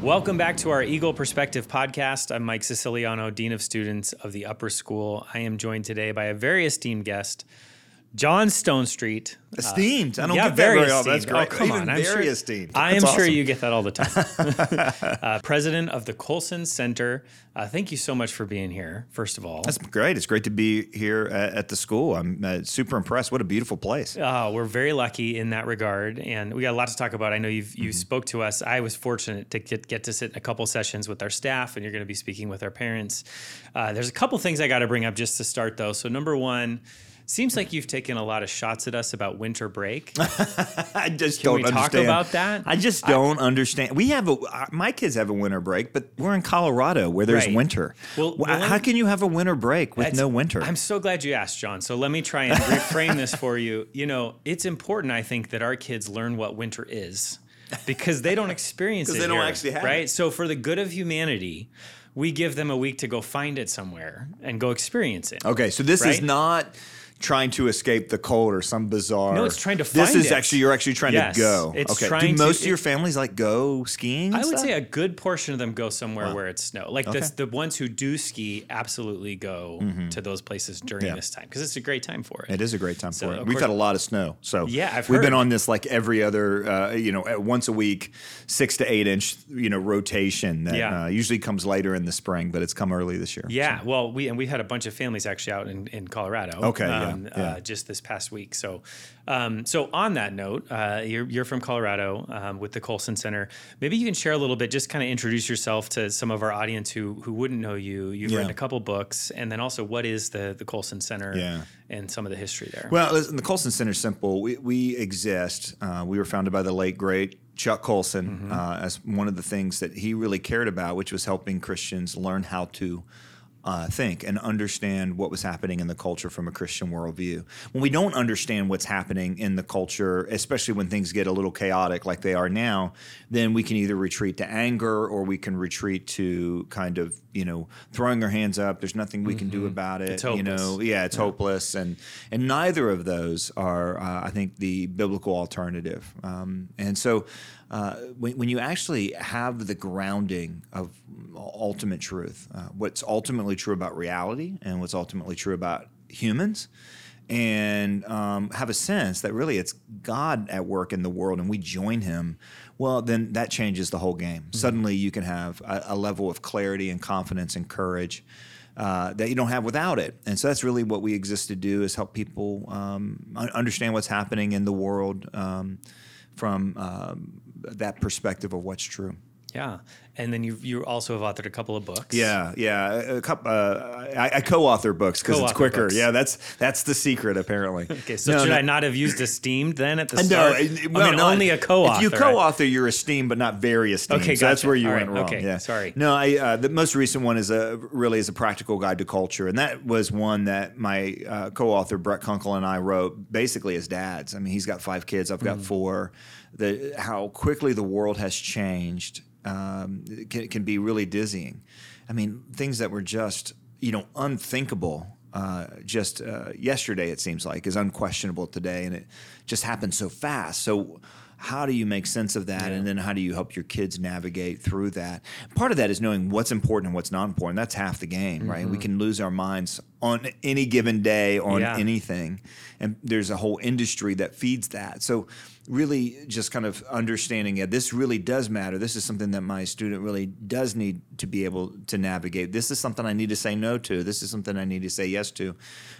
Welcome back to our Eagle Perspective podcast. I'm Mike Siciliano, Dean of Students of the Upper School. I am joined today by a very esteemed guest, John Stonestreet. Esteemed. I don't get that very often. That's great. Oh, come Even on. I'm very sure, esteemed. I am That's sure awesome. you get that all the time. President of the Colson Center. Thank you so much for being here, first of all. That's great. It's great to be here at the school. I'm super impressed. What a beautiful place. We're very lucky in that regard, and we got a lot to talk about. I know you spoke to us. I was fortunate to get to sit in a couple sessions with our staff, and you're going to be speaking with our parents. There's a couple things I got to bring up just to start, though. So number one, seems like you've taken a lot of shots at us about winter break. I just Can don't we understand. talk about that? I just don't understand. We have my kids have a winter break, but we're in Colorado where there's Right. winter. Well, How can you have a winter break with no winter? I'm so glad you asked, John. So let me try and reframe this for you. You know, it's important, I think, that our kids learn what winter is because they don't experience it. 'Cause they don't here, actually have right? it. So for the good of humanity, we give them a week to go find it somewhere and go experience it. Okay, so this is Right? not trying to escape the cold or some bizarre. No, it's trying to This find is it. actually you're actually trying Yes, to go. it's okay. trying Do to- most of your families like go skiing? I and would stuff? say a good portion of them go somewhere where it's snow. Like Okay. the ones who do ski absolutely go to those places during Yeah. this time because it's a great time for it. It is a great time So, for it. of We've course- had a lot of snow, so Yeah, I've we've heard. been on this like every other, once a week, 6 to 8 inch, rotation that Yeah. usually comes later in the spring, but it's come early this year. Yeah, well, we had a bunch of families actually out in Colorado. Okay, yeah. Just this past week. So, so on that note, you're from Colorado with the Colson Center. Maybe you can share a little bit, just kind of introduce yourself to some of our audience who wouldn't know you. You've written a couple books, and then also what is the Colson Center and some of the history there. Well, listen, the Colson Center is simple. We exist. We were founded by the late great Chuck Colson as one of the things that he really cared about, which was helping Christians learn how to think and understand what was happening in the culture from a Christian worldview. When we don't understand what's happening in the culture, especially when things get a little chaotic like they are now, then we can either retreat to anger or we can retreat to kind of, throwing our hands up. There's nothing we can do about it. It's hopeless. It's hopeless. And neither of those are, I think, the biblical alternative. And so when you actually have the grounding of ultimate truth, what's ultimately true about reality and what's ultimately true about humans, and have a sense that really it's God at work in the world and we join him, well, then that changes the whole game. Suddenly you can have a level of clarity and confidence and courage that you don't have without it. And so that's really what we exist to do, is help people understand what's happening in the world from that perspective of what's true. Yeah, and then you also have authored a couple of books. Yeah. A couple. I co-author books because it's Co-author quicker. books. Yeah, that's the secret apparently. Okay, so should I not have used esteemed then at the No, start? Only a co-author. If you co-author, you're esteemed, but not very esteemed. Okay, so that's gotcha. where you All went right, wrong. okay, Yeah. sorry. No, the most recent one is a practical guide to culture, and that was one that my co-author Brett Kunkel and I wrote basically as dads. I mean, he's got 5 kids, I've got 4. How quickly the world has changed can be really dizzying. I mean, things that were just unthinkable yesterday, it seems like, is unquestionable today, and it just happened so fast. So how do you make sense of that, and then how do you help your kids navigate through that? Part of that is knowing what's important and what's not important. That's half the game, right? We can lose our minds on any given day on anything, and there's a whole industry that feeds that. So really just kind of understanding, this really does matter. This is something that my student really does need to be able to navigate. This is something I need to say no to. This is something I need to say yes to.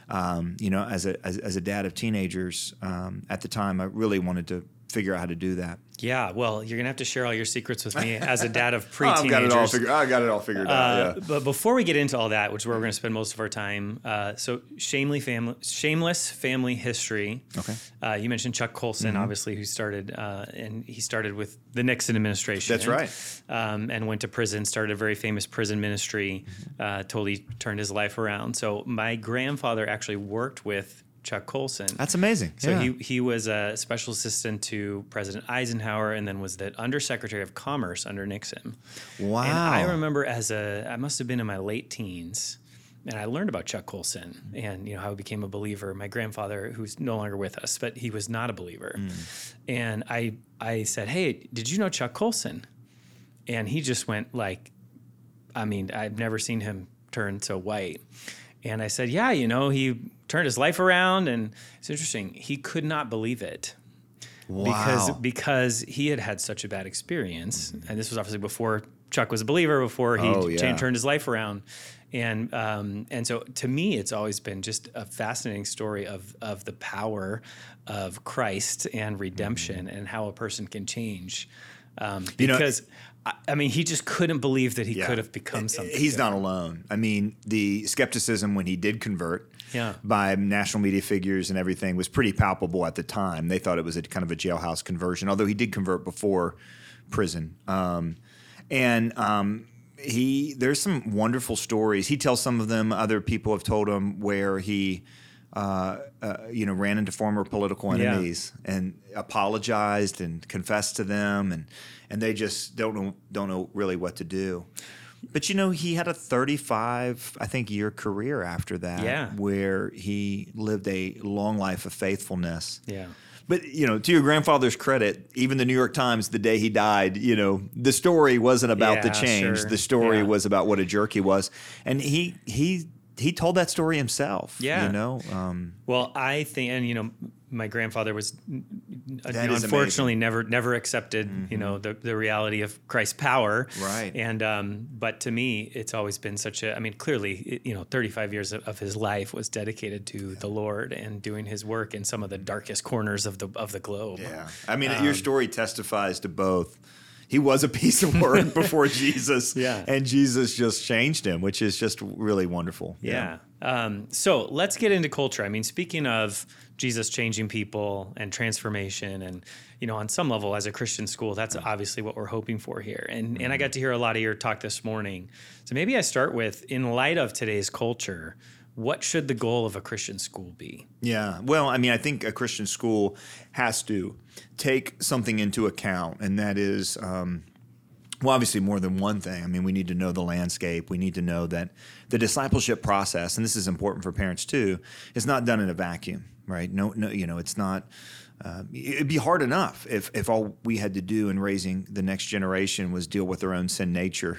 As a dad of teenagers, at the time, I really wanted to figure out how to do that. Yeah, well, you're going to have to share all your secrets with me as a dad of pre-teenagers. I got it all figured out, yeah. But before we get into all that, which is where we're going to spend most of our time, so Shameless Family History. Okay. You mentioned Chuck Colson, obviously, who started, and he started with the Nixon administration. That's right. And went to prison, started a very famous prison ministry, totally turned his life around. So my grandfather actually worked with Chuck Colson. That's amazing. So yeah. he was a special assistant to President Eisenhower, and then was the Undersecretary of Commerce under Nixon. Wow. And I remember I must have been in my late teens, and I learned about Chuck Colson and how he became a believer. My grandfather, who's no longer with us, but he was not a believer. And I said, "Hey, did you know Chuck Colson?" And he just went like, I mean, I've never seen him turn so white. And I said, yeah, he turned his life around, and it's interesting. He could not believe it. Wow. Because he had such a bad experience, and this was obviously before Chuck was a believer, before he turned his life around, and so to me, it's always been just a fascinating story of the power of Christ and redemption, and how a person can change, because. I mean, he just couldn't believe that he could have become something. He's not alone. I mean, the skepticism when he did convert by national media figures and everything was pretty palpable at the time. They thought it was a kind of a jailhouse conversion, although he did convert before prison. There's some wonderful stories. He tells some of them. Other people have told him where he ran into former political enemies and apologized and confessed to them, and they just don't know really what to do. But he had a 35, I think, year career after that, where he lived a long life of faithfulness. Yeah. But to your grandfather's credit, even the New York Times, the day he died, the story wasn't about the change. Sure. The story was about what a jerk he was, and he told that story himself. Yeah. Well, I think, and my grandfather was unfortunately never accepted the reality of Christ's power. Right. And but to me, it's always been clearly 35 years of his life was dedicated to the Lord and doing His work in some of the darkest corners of the globe. Yeah. I mean, your story testifies to both. He was a piece of work before Jesus, and Jesus just changed him, which is just really wonderful. Yeah. So let's get into culture. I mean, speaking of Jesus changing people and transformation, and on some level, as a Christian school, that's obviously what we're hoping for here. And I got to hear a lot of your talk this morning. So maybe I start with, in light of today's culture, what should the goal of a Christian school be? Yeah. Well, I mean, I think a Christian school has to take something into account, and that is, obviously more than one thing. I mean, we need to know the landscape. We need to know that the discipleship process, and this is important for parents too, is not done in a vacuum, right? No, it's not. It'd be hard enough if all we had to do in raising the next generation was deal with their own sin nature,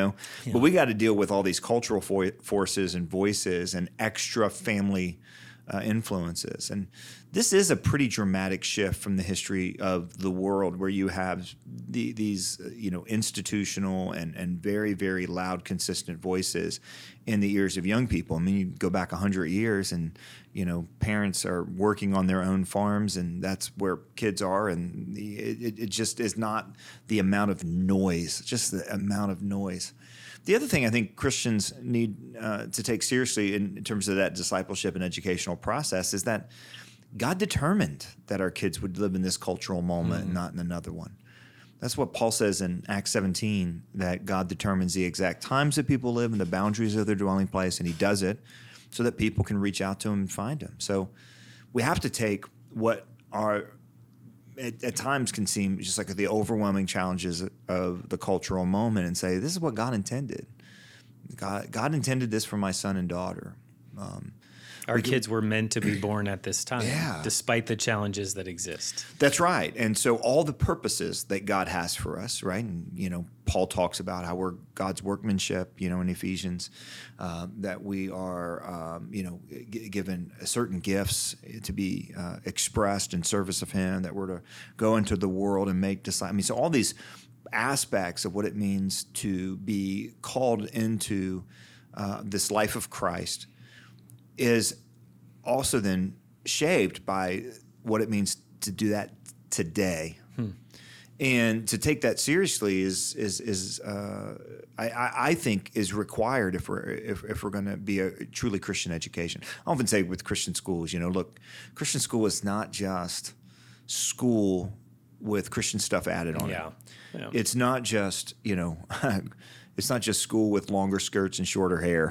But we got to deal with all these cultural forces and voices and extra family influences. And this is a pretty dramatic shift from the history of the world, where you have these institutional and very, very loud, consistent voices in the ears of young people. I mean, you go back 100 years and parents are working on their own farms, and that's where kids are, and it just is not the amount of noise, just the amount of noise. The other thing I think Christians need to take seriously in terms of that discipleship and educational process is that God determined that our kids would live in this cultural moment and not in another one. That's what Paul says in Acts 17, that God determines the exact times that people live and the boundaries of their dwelling place, and He does it so that people can reach out to Him and find Him. So we have to take what are at times can seem just like the overwhelming challenges of the cultural moment and say, this is what God intended. God intended this for my son and daughter. Our kids were meant to be born at this time, despite the challenges that exist. That's right. And so all the purposes that God has for us, right? And, Paul talks about how we're God's workmanship, in Ephesians, that we are, given certain gifts to be expressed in service of Him, that we're to go into the world and make disciples. I mean, so all these aspects of what it means to be called into this life of Christ is also then shaped by what it means to do that today. And to take that seriously is I think is required if we're going to be a truly Christian education. I often say with Christian schools, look, Christian school is not just school with Christian stuff added on it. Yeah. It's not just it's not just school with longer skirts and shorter hair.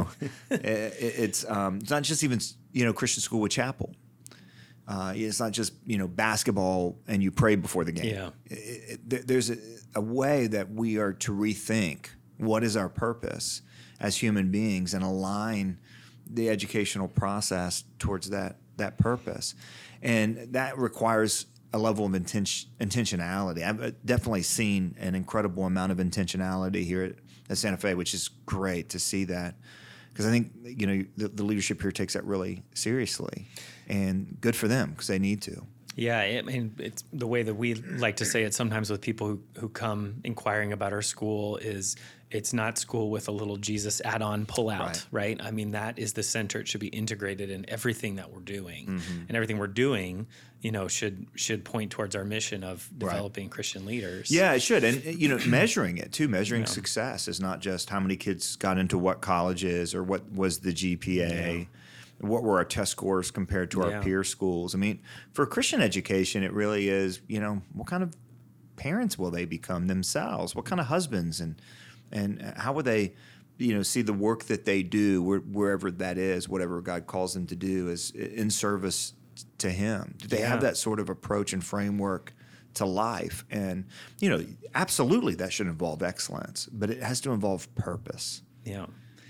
It's not just even Christian school with chapel. It's not just basketball and you pray before the game. Yeah. There's a way that we are to rethink what is our purpose as human beings and align the educational process towards that purpose, and that requires a level of intentionality. I've definitely seen an incredible amount of intentionality here at Santa Fe, which is great to see that. Because I think, the leadership here takes that really seriously, and good for them because they need to. Yeah, I mean, it's the way that we like to say it sometimes with people who come inquiring about our school is it's not school with a little Jesus add-on pull-out, right? I mean, that is the center. It should be integrated in everything that we're doing. And everything we're doing, should point towards our mission of developing Christian leaders. Yeah, it should. And, measuring it too, measuring success is not just how many kids got into what colleges or what was the GPA. What were our test scores compared to our peer schools? I mean, for Christian education, it really is, what kind of parents will they become themselves? What kind of husbands? And how will they, see the work that they do, wherever that is, whatever God calls them to do, is in service to Him? Do they have that sort of approach and framework to life? And, absolutely that should involve excellence, but it has to involve purpose. Yeah.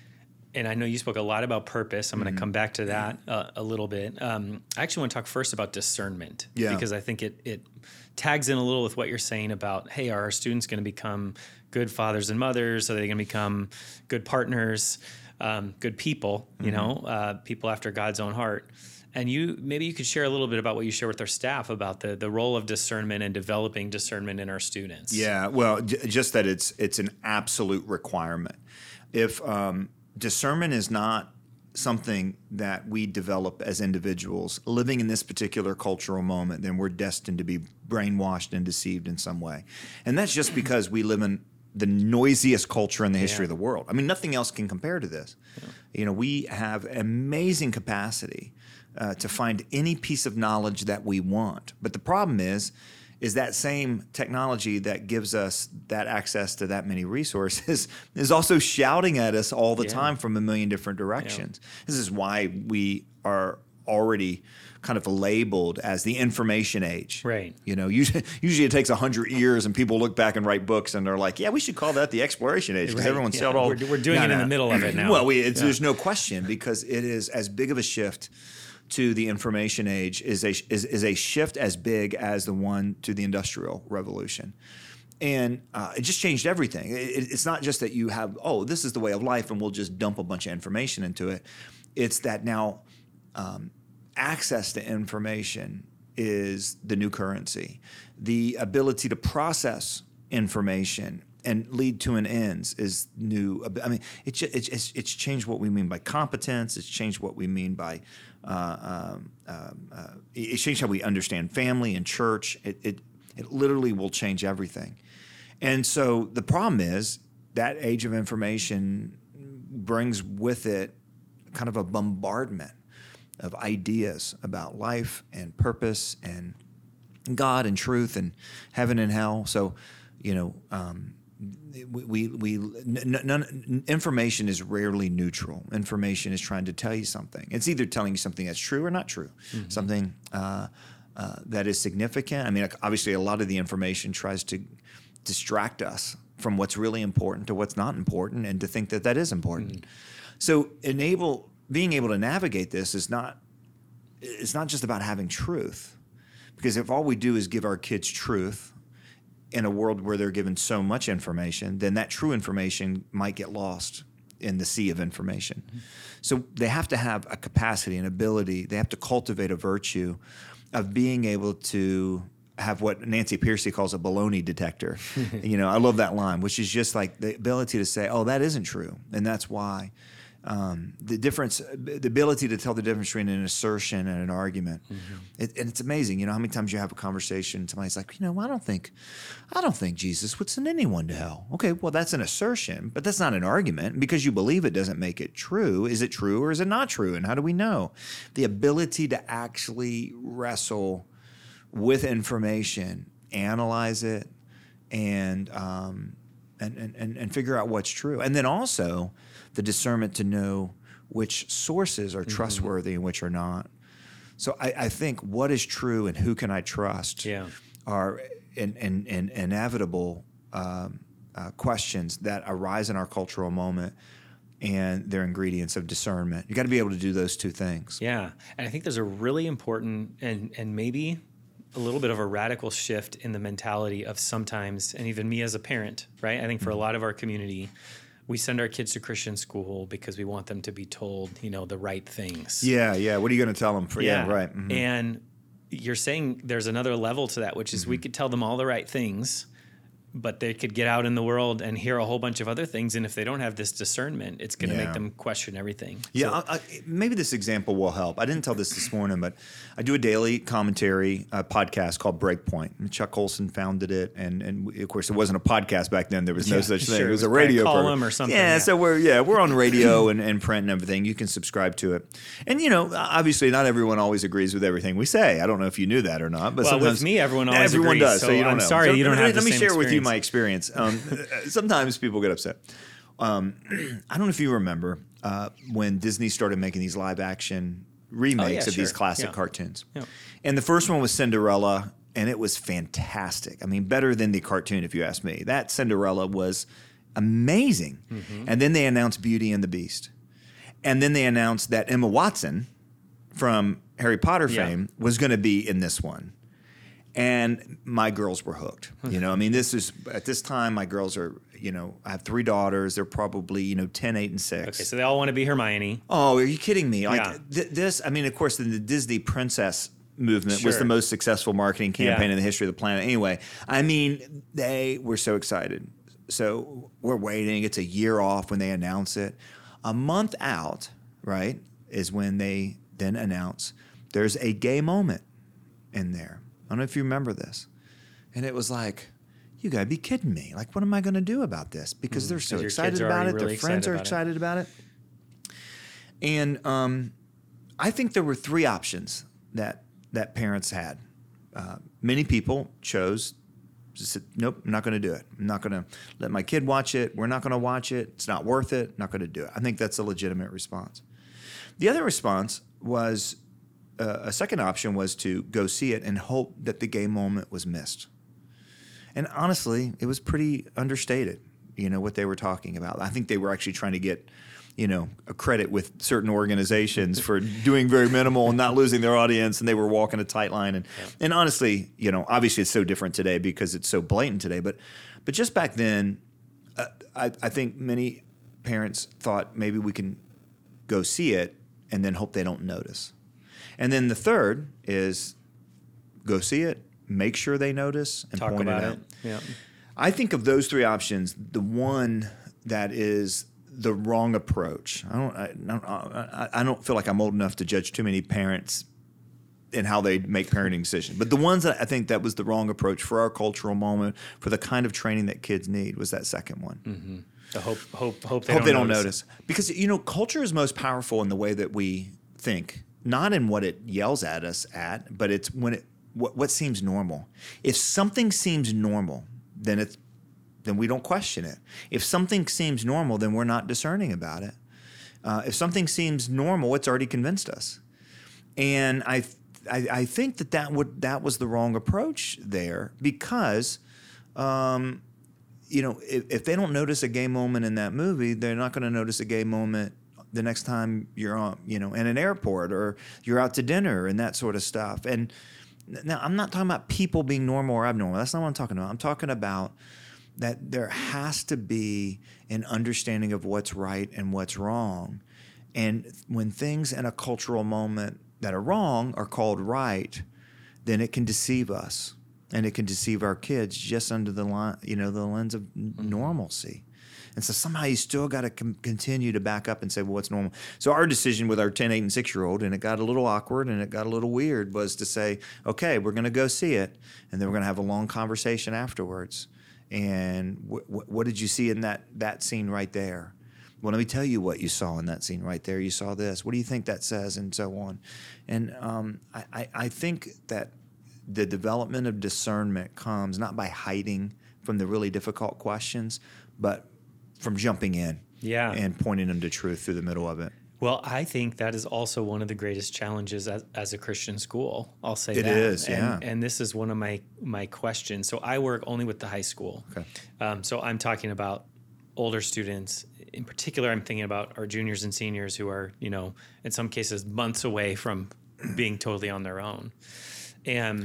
And I know you spoke a lot about purpose. I'm going to come back to that a little bit. I actually want to talk first about discernment because I think it tags in a little with what you're saying about, hey, are our students going to become good fathers and mothers? Are they going to become good partners, good people, people after God's own heart? And maybe you could share a little bit about what you share with our staff about the role of discernment and developing discernment in our students. Yeah, well, just that it's an absolute requirement. If discernment is not something that we develop as individuals living in this particular cultural moment, then we're destined to be brainwashed and deceived in some way. And that's just because we live in the noisiest culture in the history of the world. I mean, nothing else can compare to this. Yeah. We have amazing capacity to find any piece of knowledge that we want. But the problem is that same technology that gives us that access to that many resources is also shouting at us all the time from a million different directions. Yeah. This is why we are already kind of labeled as the information age. Right. Usually it takes 100 years and people look back and write books and they're like, yeah, we should call that the exploration age because everyone sailed all. We're doing it in the middle of it now. Well, there's no question because it is as big of a shift to the information age is a shift as big as the one to the Industrial Revolution. And it just changed everything. It's not just that you have, this is the way of life and we'll just dump a bunch of information into it. It's that now access to information is the new currency. The ability to process information and lead to an ends is new. I mean, it's changed what we mean by competence. It's changed what we mean by it's changed how we understand family and church. It literally will change everything. And so the problem is that age of information brings with it kind of a bombardment of ideas about life and purpose and God and truth and heaven and hell. So, information is rarely neutral. Information is trying to tell you something. It's either telling you something that's true or not true, something that is significant. I mean, obviously, a lot of the information tries to distract us from what's really important to what's not important, and to think that is important. So, being able to navigate this it's not just about having truth, because if all we do is give our kids truth in a world where they're given so much information, then that true information might get lost in the sea of information. So they have to have a capacity, an ability, they have to cultivate a virtue of being able to have what Nancy Pearcey calls a baloney detector. I love that line, which is just like the ability to say, that isn't true, and that's why. The ability to tell the difference between an assertion and an argument. And it's amazing, how many times you have a conversation and somebody's like, I don't think Jesus would send anyone to hell. Okay, well, that's an assertion, but that's not an argument. Because you believe it doesn't make it true. Is it true or is it not true? And how do we know? The ability to actually wrestle with information, analyze it, and figure out what's true. And then also the discernment to know which sources are trustworthy and which are not. So I think what is true and who can I trust are inevitable questions that arise in our cultural moment, and they're ingredients of discernment. You got to be able to do those two things. Yeah, and I think there's a really important and maybe a little bit of a radical shift in the mentality of sometimes, and even me as a parent, right? I think for a lot of our community, we send our kids to Christian school because we want them to be told, the right things. Yeah. What are you going to tell them? Right. Mm-hmm. And you're saying there's another level to that, which is we could tell them all the right things, but they could get out in the world and hear a whole bunch of other things. And if they don't have this discernment, it's going to make them question everything. Yeah, so, maybe this example will help. I didn't tell this morning, but I do a daily commentary podcast called Breakpoint. And Chuck Colson founded it. And of course, it wasn't a podcast back then. There was no such thing. It was a radio column or something. Yeah, so we're on radio and print and everything. You can subscribe to it. And, obviously not everyone always agrees with everything we say. I don't know if you knew that or not. But sometimes with me, everyone always agrees. Does, so you don't I'm know. sorry you don't have the same Let me share with you experience. my experience. Sometimes people get upset. I don't know if you remember when Disney started making these live action remakes of these classic cartoons. Yeah. And the first one was Cinderella, and it was fantastic. I mean, better than the cartoon, if you ask me. That Cinderella was amazing. Mm-hmm. And then they announced Beauty and the Beast. And then they announced that Emma Watson from Harry Potter fame was going to be in this one. And my girls were hooked. I mean, this is at this time, my girls are, I have 3 daughters. They're probably, 10, 8, and 6. Okay, so they all want to be Hermione. Oh, are you kidding me? Like this, I mean, of course, the Disney princess movement was the most successful marketing campaign in the history of the planet. Anyway, I mean, they were so excited. So we're waiting. It's a year off when they announce it. A month out, right, is when they then announce there's a gay moment in there. I don't know if you remember this. And it was like, you got to be kidding me. Like, what am I going to do about this? Because they're so excited about it. Their friends are excited about it. And I think there were 3 options that parents had. Many people chose to say, nope, I'm not going to do it. I'm not going to let my kid watch it. We're not going to watch it. It's not worth it. Not going to do it. I think that's a legitimate response. The other response was, a second option was to go see it and hope that the gay moment was missed. And honestly, it was pretty understated, what they were talking about. I think they were actually trying to get, a credit with certain organizations for doing very minimal and not losing their audience, and they were walking a tight line. And honestly, obviously it's so different today because it's so blatant today. But just back then, I think many parents thought maybe we can go see it and then hope they don't notice. And then the third is go see it, make sure they notice, and talk point about it out. Yeah. I think of those 3 options, the one that is the wrong approach. I don't feel like I'm old enough to judge too many parents in how they make parenting decisions. But the ones that I think that was the wrong approach for our cultural moment, for the kind of training that kids need, was that second one. Mm-hmm. The hope they don't notice. Because, culture is most powerful in the way that we think. Not in what it yells at us but it's when what seems normal. If something seems normal, then we don't question it. If something seems normal, then we're not discerning about it. If something seems normal, it's already convinced us. And I think that was the wrong approach there because, if they don't notice a gay moment in that movie, they're not going to notice a gay moment the next time you're on, in an airport or you're out to dinner and that sort of stuff. And now I'm not talking about people being normal or abnormal. That's not what I'm talking about. I'm talking about that there has to be an understanding of what's right and what's wrong. And when things in a cultural moment that are wrong are called right, then it can deceive us and it can deceive our kids just under the lens of normalcy. And so somehow you still got to continue to back up and say, well, what's normal? So our decision with our 10, 8, and 6-year-old, and it got a little awkward and it got a little weird, was to say, okay, we're going to go see it, and then we're going to have a long conversation afterwards. And what did you see in that scene right there? Well, let me tell you what you saw in that scene right there. You saw this. What do you think that says? And so on. And I think that the development of discernment comes not by hiding from the really difficult questions, but from jumping in and pointing them to truth through the middle of it. Well, I think that is also one of the greatest challenges as a Christian school. I'll say it that. It is, yeah. And this is one of my questions. So I work only with the high school. Okay. So I'm talking about older students. In particular, I'm thinking about our juniors and seniors who are, in some cases, months away from being totally on their own. And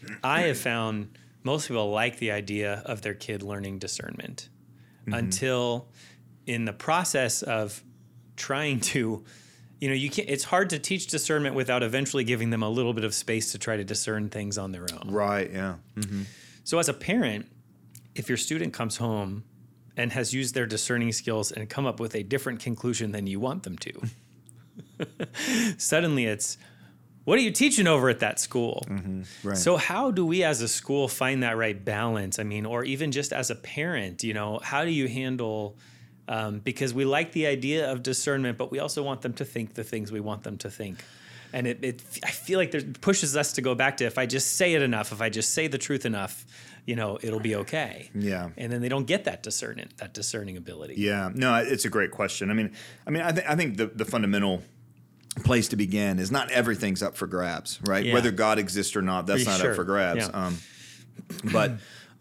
I have found most people like the idea of their kid learning discernment until in the process of trying to, you can't, it's hard to teach discernment without eventually giving them a little bit of space to try to discern things on their own. Right, yeah. So as a parent, if your student comes home and has used their discerning skills and come up with a different conclusion than you want them to, suddenly it's, what are you teaching over at that school? Right. So how do we as a school find that right balance? I mean, or even just as a parent, how do you handle, because we like the idea of discernment, but we also want them to think the things we want them to think. And I feel like it pushes us to go back to, if I just say it enough, if I just say the truth enough, it'll be okay. Yeah. And then they don't get that discerning ability. Yeah. No, it's a great question. I think the fundamental place to begin is not everything's up for grabs, right? Yeah. Whether God exists or not, that's not up for grabs. Yeah.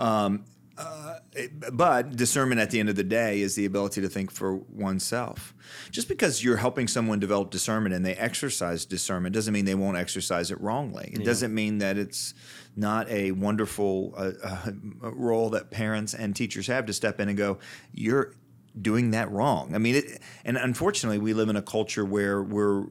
But discernment at the end of the day is the ability to think for oneself. Just because you're helping someone develop discernment and they exercise discernment doesn't mean they won't exercise it wrongly. It doesn't mean that it's not a wonderful role that parents and teachers have to step in and go, you're doing that wrong. I mean, and unfortunately, we live in a culture where we're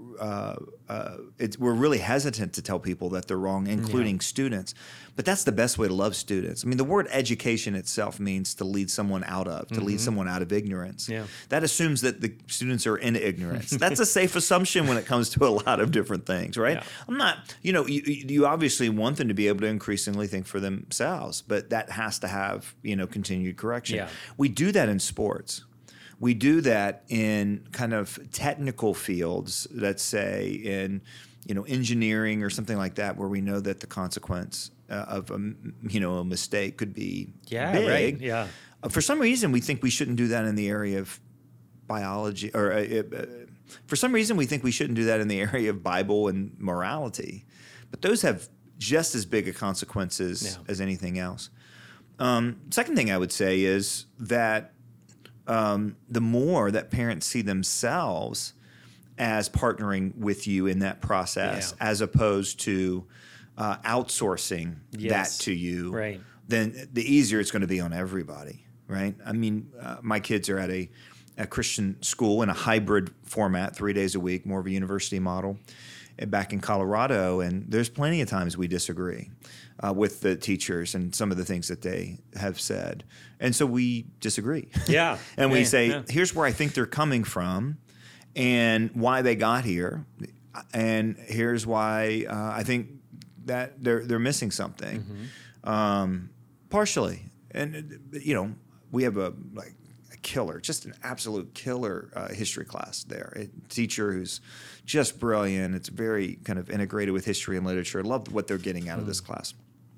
really hesitant to tell people that they're wrong, including students. But that's the best way to love students. I mean, the word education itself means to lead someone out of, to lead someone out of ignorance. Yeah. That assumes that the students are in ignorance. That's a safe assumption when it comes to a lot of different things, right? Yeah. I'm not, you obviously want them to be able to increasingly think for themselves, but that has to have, continued correction. Yeah. We do that in sports. We do that in kind of technical fields, let's say in, engineering or something like that, where we know that the consequence of a mistake could be big. Right. Yeah. For some reason, we think we shouldn't do that in the area of biology, or for some reason, we think we shouldn't do that in the area of Bible and morality. But those have just as big a consequences as anything else. Second thing I would say is that the more that parents see themselves as partnering with you in that process, as opposed to outsourcing that to you, right, then the easier it's going to be on everybody, right? I mean, my kids are at a Christian school in a hybrid format, 3 days a week, more of a university model, back in Colorado, and there's plenty of times we disagree with the teachers and some of the things that they have said. And so we disagree. Yeah. And we say, here's where I think they're coming from and why they got here. And here's why I think that they're missing something. Partially. And, we have a killer, just an absolute killer history class there. A teacher who's just brilliant. It's very kind of integrated with history and literature. I love what they're getting out of this class.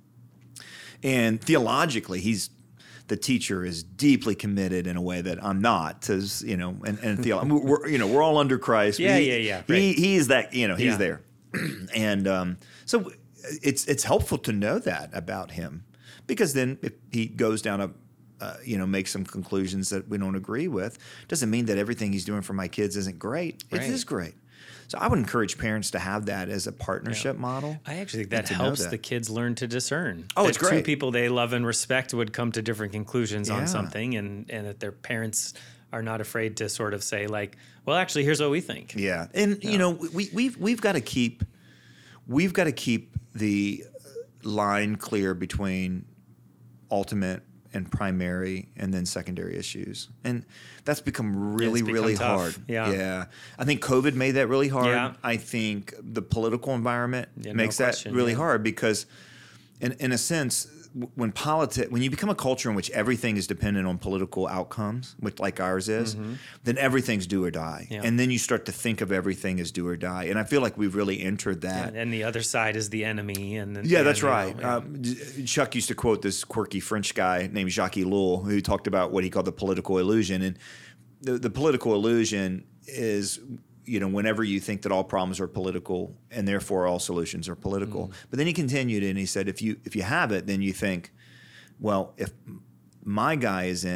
And theologically, the teacher is deeply committed in a way that I'm not. And we're all under Christ. Right. He's that. He's there. And so it's helpful to know that about him, because then if he goes down make some conclusions that we don't agree with, doesn't mean that everything he's doing for my kids isn't great. It is great. So I would encourage parents to have that as a partnership model. I actually think that helps the kids learn to discern. Oh, it's great. Two people they love and respect would come to different conclusions on something, and that their parents are not afraid to sort of say, like, well, actually, here's what we think. Yeah. And, we've got to keep the line clear between ultimate and primary and then secondary issues. And that's become really hard. Yeah. I think COVID made that really hard. Yeah. I think the political environment makes that really hard, because in a sense, when you become a culture in which everything is dependent on political outcomes, which like ours is, then everything's do or die. Yeah. And then you start to think of everything as do or die. And I feel like we've really entered that. And the other side is the enemy. That's right. Chuck used to quote this quirky French guy named Jacques Ellul, who talked about what he called the political illusion. And the political illusion is, whenever you think that all problems are political and therefore all solutions are political. But then he continued and he said, if you have it, then you think, well, if my guy is in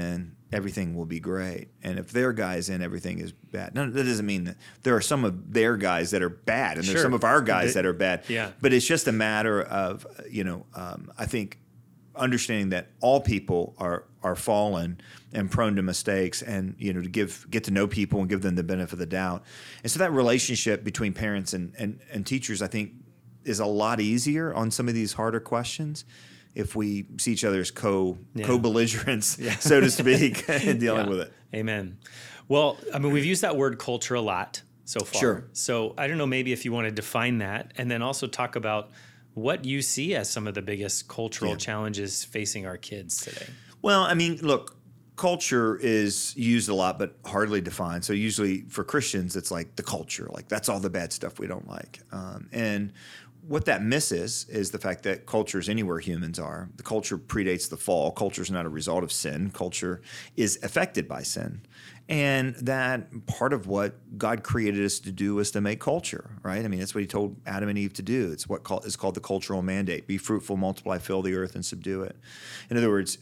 everything will be great. And if their guy's in, everything is bad. No, that doesn't mean that there are some of their guys that are bad, and there's some of our guys that are bad. Yeah. But it's just a matter of, I think understanding that all people are fallen and prone to mistakes, and to get to know people and give them the benefit of the doubt. And so that relationship between parents and teachers, I think, is a lot easier on some of these harder questions if we see each other as co-belligerents, so to speak, in dealing with it. Amen. Well, I mean, we've used that word culture a lot so far. Sure. So I don't know, maybe if you want to define that, and then also talk about what you see as some of the biggest cultural challenges facing our kids today. Well, I mean, look, culture is used a lot, but hardly defined. So usually for Christians, it's like the culture, like that's all the bad stuff we don't like. And what that misses is the fact that culture is anywhere humans are. The culture predates the fall. Culture is not a result of sin. Culture is affected by sin. And that part of what God created us to do was to make culture, right? I mean, that's what he told Adam and Eve to do. It's what is called the cultural mandate. Be fruitful, multiply, fill the earth, and subdue it. In other words,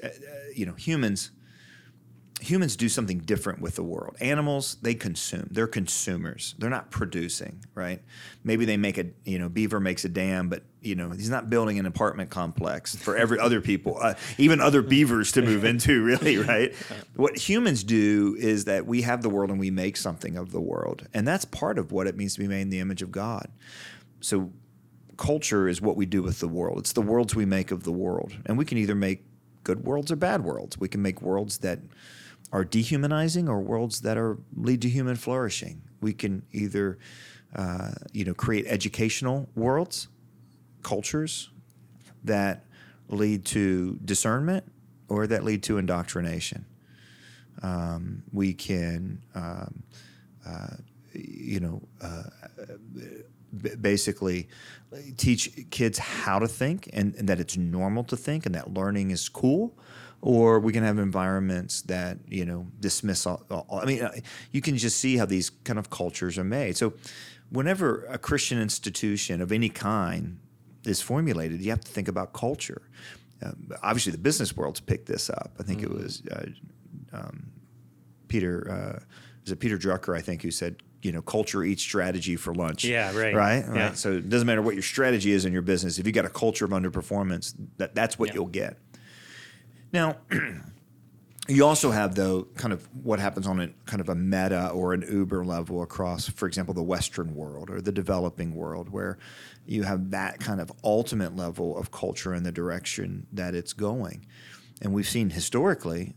humans do something different with the world. Animals, they consume. They're consumers. They're not producing, right? Maybe they make beaver makes a dam, but he's not building an apartment complex for every other people, even other beavers to move into, really, right? What humans do is that we have the world and we make something of the world. And that's part of what it means to be made in the image of God. So culture is what we do with the world. It's the worlds we make of the world. And we can either make good worlds or bad worlds. We can make worlds that are dehumanizing or worlds that lead to human flourishing. We can either, create educational worlds, cultures that lead to discernment or that lead to indoctrination. We can, basically teach kids how to think and that it's normal to think and that learning is cool. Or we can have environments that, dismiss all. I mean, you can just see how these kind of cultures are made. So whenever a Christian institution of any kind is formulated, you have to think about culture. Obviously, the business world's picked this up. I think it was Peter Drucker, I think, who said, culture eats strategy for lunch. Yeah, right. Right? Yeah. So it doesn't matter what your strategy is in your business. If you got a culture of underperformance, that's what you'll get. Now, you also have, though, kind of what happens on a kind of a meta or an Uber level across, for example, the Western world or the developing world, where you have that kind of ultimate level of culture and the direction that it's going. And we've seen historically,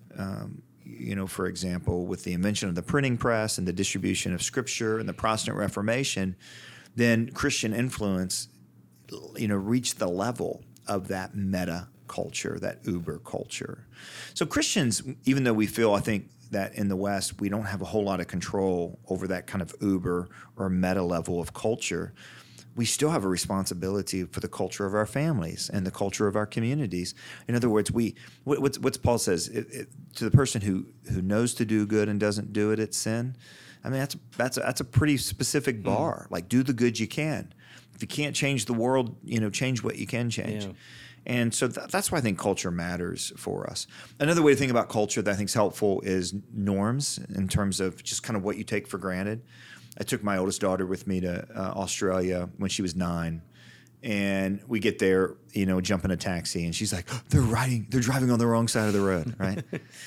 for example, with the invention of the printing press and the distribution of Scripture and the Protestant Reformation, then Christian influence, reached the level of that meta culture, that Uber culture. So Christians, even though we feel, I think, that in the West we don't have a whole lot of control over that kind of Uber or meta level of culture, we still have a responsibility for the culture of our families and the culture of our communities. In other words, what Paul says, to the person who knows to do good and doesn't do it, it's sin. I mean, that's a pretty specific bar. Like, do the good you can. If you can't change the world, change what you can change. Yeah. And so that's why I think culture matters for us. Another way to think about culture that I think is helpful is norms in terms of just kind of what you take for granted. I took my oldest daughter with me to Australia when she was 9. And we get there, jump in a taxi, and she's like, they're driving on the wrong side of the road, right?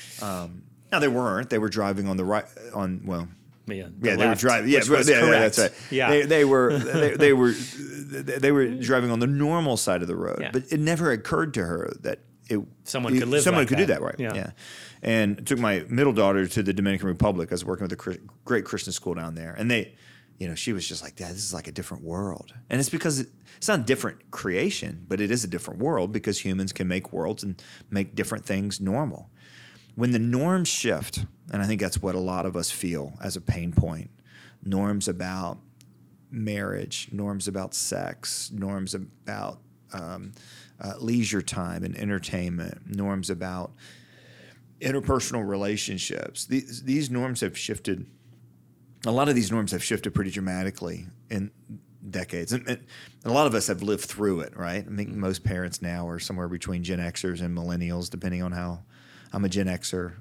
Now, they weren't. They were driving on the right, they were driving. Yeah, that's right. Yeah, they were driving on the normal side of the road, but it never occurred to her that someone could do that, right? Yeah. And took my middle daughter to the Dominican Republic. I was working with a great Christian school down there, and she was just like, Dad, this is like a different world. And it's because it's not a different creation, but it is a different world because humans can make worlds and make different things normal. When the norms shift, and I think that's what a lot of us feel as a pain point, norms about marriage, norms about sex, norms about leisure time and entertainment, norms about interpersonal relationships. These norms have shifted. A lot of these norms have shifted pretty dramatically in decades. And a lot of us have lived through it, right? I think most parents now are somewhere between Gen Xers and millennials, depending on how I'm a Gen Xer.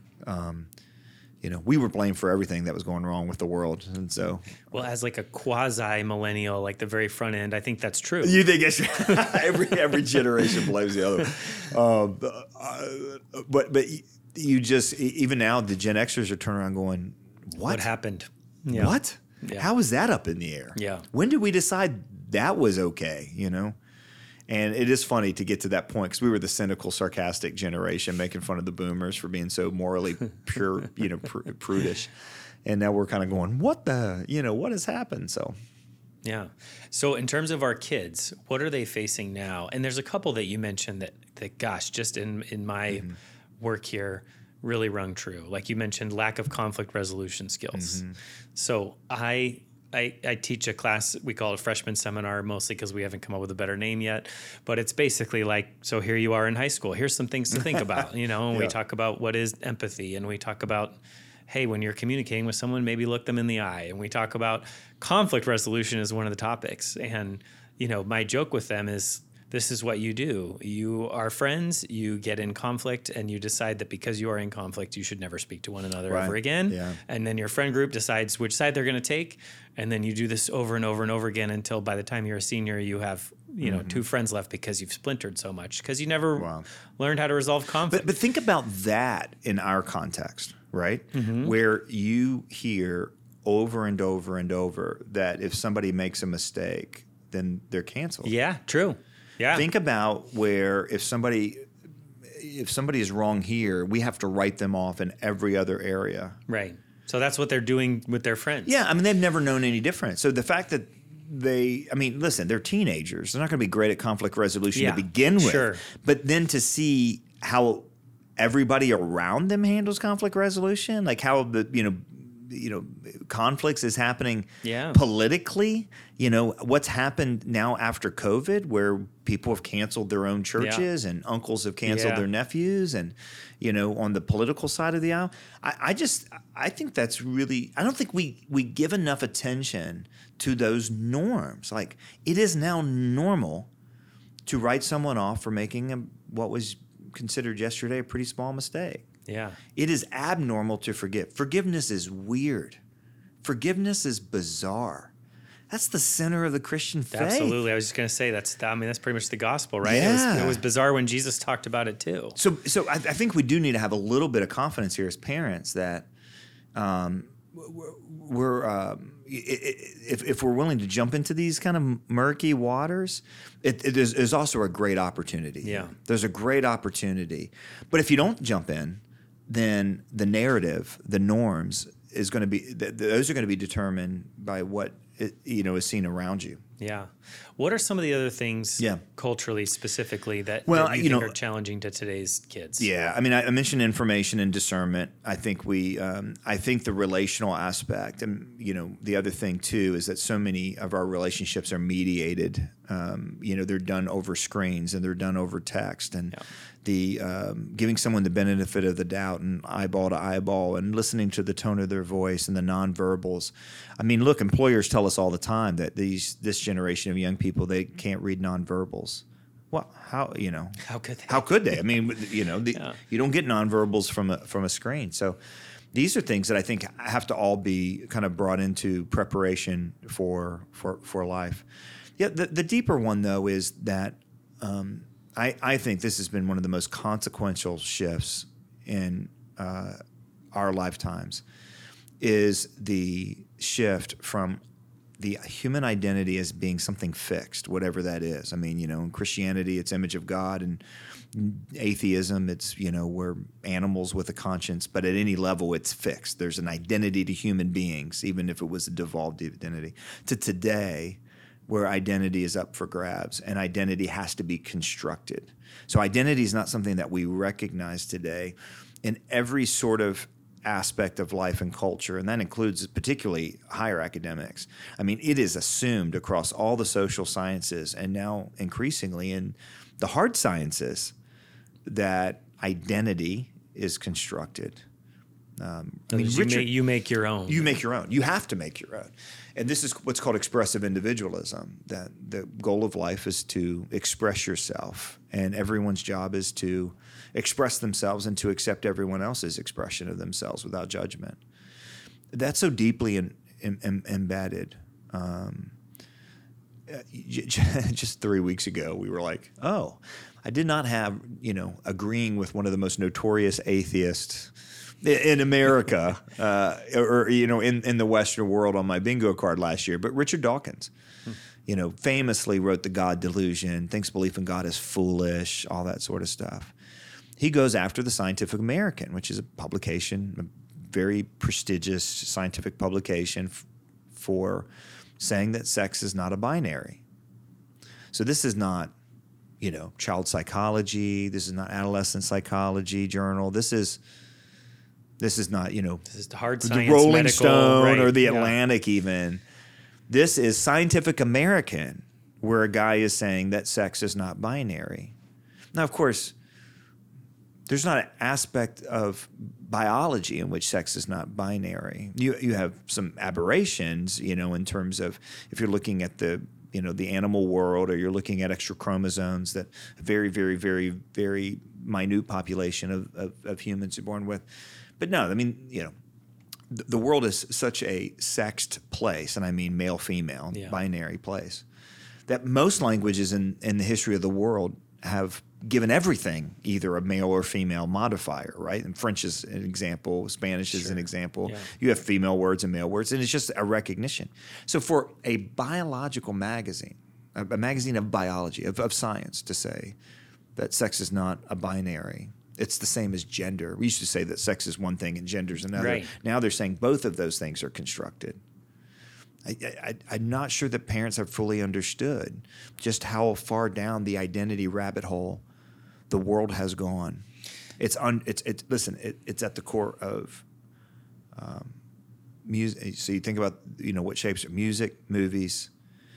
We were blamed for everything that was going wrong with the world, and so. Well, as like a quasi millennial, like the very front end, I think that's true. You think it's every generation blames the other, but you just even now the Gen Xers are turning around going, What happened? Yeah. What? Yeah. How is that up in the air? Yeah. When did we decide that was okay? And it is funny to get to that point because we were the cynical, sarcastic generation making fun of the boomers for being so morally pure, prudish. And now we're kind of going, what has happened? So, yeah. So in terms of our kids, what are they facing now? And there's a couple that you mentioned that gosh, just in my work here, really rung true. Like you mentioned, lack of conflict resolution skills. Mm-hmm. So I teach a class, we call it freshman seminar, mostly because we haven't come up with a better name yet. But it's basically like, so here you are in high school. Here's some things to think about, and we talk about what is empathy, and we talk about, hey, when you're communicating with someone, maybe look them in the eye. And we talk about conflict resolution as one of the topics. And, my joke with them is, this is what you do. You are friends, you get in conflict, and you decide that because you are in conflict, you should never speak to one another ever again. Yeah. And then your friend group decides which side they're going to take. And then you do this over and over and over again until by the time you're a senior, you have, two friends left because you've splintered so much because you never learned how to resolve conflict. But think about that in our context, right? Mm-hmm. Where you hear over and over and over that if somebody makes a mistake, then they're canceled. Yeah, true. Yeah. Think about where if somebody is wrong here, we have to write them off in every other area. Right. So that's what they're doing with their friends. Yeah. I mean, they've never known any different. So the fact that listen, they're teenagers. They're not going to be great at conflict resolution to begin with. Sure. But then to see how everybody around them handles conflict resolution, like how the, conflicts is happening politically, what's happened now after COVID where people have canceled their own churches and uncles have canceled their nephews and, on the political side of the aisle. I think that's really, I don't think we give enough attention to those norms. Like it is now normal to write someone off for making what was considered yesterday a pretty small mistake. Yeah. It is abnormal to forgive. Forgiveness is weird. Forgiveness is bizarre. That's the center of the Christian faith. Absolutely. I was just going to say that's pretty much the gospel, right? Yeah. It was bizarre when Jesus talked about it too. So I think we do need to have a little bit of confidence here as parents that if we're willing to jump into these kind of murky waters, there's also a great opportunity. Yeah. There's a great opportunity. But if you don't jump in, then the narrative, the norms is going to be those are going to be determined by what is seen around you. Yeah. What are some of the other things culturally specifically that you think are challenging to today's kids? Yeah. I mean, I mentioned information and discernment. I think I think the relational aspect and, the other thing too is that so many of our relationships are mediated. They're done over screens and they're done over text and the giving someone the benefit of the doubt and eyeball to eyeball and listening to the tone of their voice and the nonverbals. I mean, look, employers tell us all the time that this generation of young people, they can't read nonverbals. Well, how could they? How could they? I mean, you don't get nonverbals from a screen. So these are things that I think have to all be kind of brought into preparation for life. Yeah, the deeper one though is that I think this has been one of the most consequential shifts in our lifetimes is the shift from the human identity as being something fixed, whatever that is. I mean, in Christianity, it's image of God, and atheism, it's, we're animals with a conscience, but at any level, it's fixed. There's an identity to human beings, even if it was a devolved identity. To today, where identity is up for grabs and identity has to be constructed. So identity is not something that we recognize today in every sort of aspect of life and culture, and that includes particularly higher academics. I mean, it is assumed across all the social sciences and now increasingly in the hard sciences that identity is constructed. You make your own. You make your own. You have to make your own. And this is what's called expressive individualism, that the goal of life is to express yourself, and everyone's job is to express themselves and to accept everyone else's expression of themselves without judgment. That's so deeply embedded. Just 3 weeks ago, we were like, oh, I did not have, agreeing with one of the most notorious atheists in America, in the Western world on my bingo card last year, but Richard Dawkins, famously wrote The God Delusion, thinks belief in God is foolish, all that sort of stuff. He goes after the Scientific American, which is a publication, a very prestigious scientific publication for saying that sex is not a binary. So this is not, child psychology. This is not adolescent psychology journal. This is not, this is the hard the science, Rolling medical, Stone right, or the Atlantic even. This is Scientific American, where a guy is saying that sex is not binary. Now, of course, there's not an aspect of biology in which sex is not binary. You have some aberrations, in terms of if you're looking at the animal world, or you're looking at extra chromosomes that a very, very, very, very minute population of humans are born with. But no, the world is such a sexed place, and I mean male-female, binary place, that most languages in the history of the world have given everything either a male or female modifier, right? And French is an example, Spanish is an example. Yeah. You have female words and male words, and it's just a recognition. So for a biological magazine, a magazine of biology, of science, to say that sex is not a binary, it's the same as gender. We used to say that sex is one thing and gender is another. Right. Now they're saying both of those things are constructed. I'm not sure that parents have fully understood just how far down the identity rabbit hole the world has gone. It's at the core of music. So you think about what shapes it: music, movies,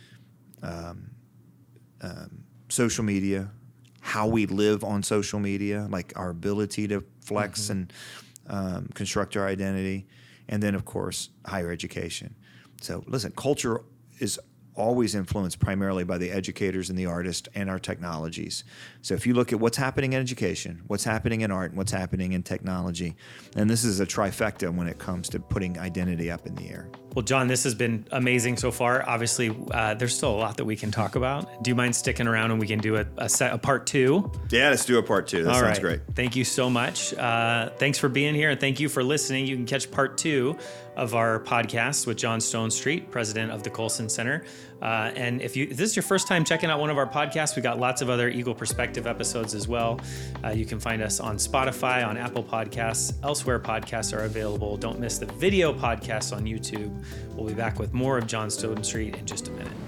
social media, how we live on social media, like our ability to flex and construct our identity, and then of course higher education. So listen, culture is always influenced primarily by the educators and the artists and our technologies. So if you look at what's happening in education, what's happening in art, and what's happening in technology, and this is a trifecta when it comes to putting identity up in the air. Well, John, this has been amazing so far. Obviously, there's still a lot that we can talk about. Do you mind sticking around and we can do a part two? Yeah, let's do a part two. That sounds great. Thank you so much. Thanks for being here, and thank you for listening. You can catch part two of our podcast with John Stonestreet, president of the Colson Center. And if this is your first time checking out one of our podcasts, we got lots of other Eagle Perspective episodes as well. You can find us on Spotify, on Apple Podcasts, elsewhere podcasts are available. Don't miss the video podcasts on YouTube. We'll be back with more of John Stonestreet in just a minute.